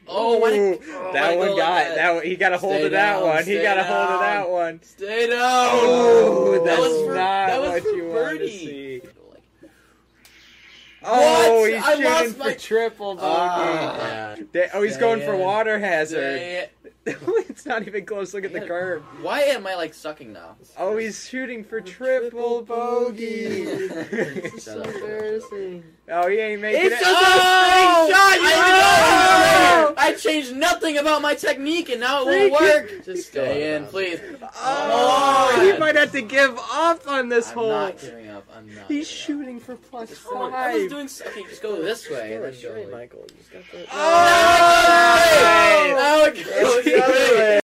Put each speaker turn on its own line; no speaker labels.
Oh, what?
That one got that. He got a hold of that one. He got a hold of that one.
Stay down.
Oh, that's
that was
not
for
what you wanted to
birdie.
see.
What?
Oh, he's
I
shooting
lost
for
my
triple bogey. He's
Stay
going for
in.
water hazard.
Stay
It's not even close. Look at the curve.
Why am I like sucking now?
Oh, he's shooting for triple bogey.
It's
so embarrassing.
Oh, he ain't making
It's
it.
just a
Oh!
straight shot.
Oh!
I changed nothing about my technique, and now it won't work. Just stay in, please.
Oh, he might have to give up on this
I'm
hole.
not giving up. I'm not.
He's
giving
shooting for plus
up. I was
5.
doing. Okay, just go this way and then go.
Straight, Michael. You just got the...
Oh!
Now it goes.